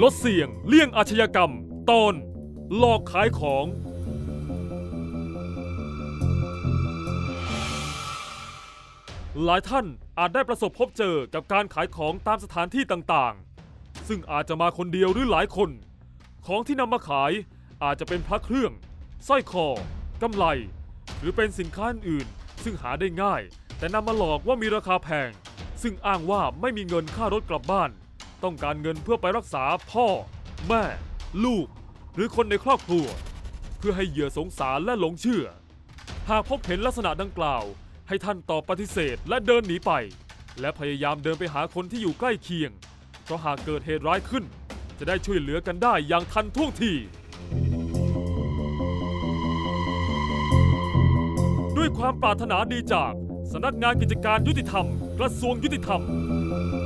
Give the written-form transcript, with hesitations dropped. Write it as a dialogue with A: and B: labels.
A: ดเสี่ยงเลี่ยงอาชญากรรมตอนหลอกขายของหลายท่านอาจได้ประสบพบเจอกับการขายของตามสถานที่ต่างๆซึ่งอาจจะมาคนเดียวหรือหลายคนของที่นำมาขายอาจจะเป็นพระเครื่องสร้อยคอกำไลหรือเป็นสินค้าอื่นซึ่งหาได้ง่ายแต่นำมาหลอกว่ามีราคาแพงซึ่งอ้างว่าไม่มีเงินค่ารถกลับบ้านต้องการเงินเพื่อไปรักษาพ่อแม่ลูกหรือคนในครอบครัวเพื่อให้เหยื่อสงสารและหลงเชื่อหากพบเห็นลักษณะดังกล่าวให้ท่านตอบปฏิเสธและเดินหนีไปและพยายามเดินไปหาคนที่อยู่ใกล้เคียงเพราะหากเกิดเหตุร้ายขึ้นจะได้ช่วยเหลือกันได้อย่างทันท่วงทีด้วยความปรารถนาดีจากสำนักงานกิจการยุติธรรมกระทรวงยุติธรรม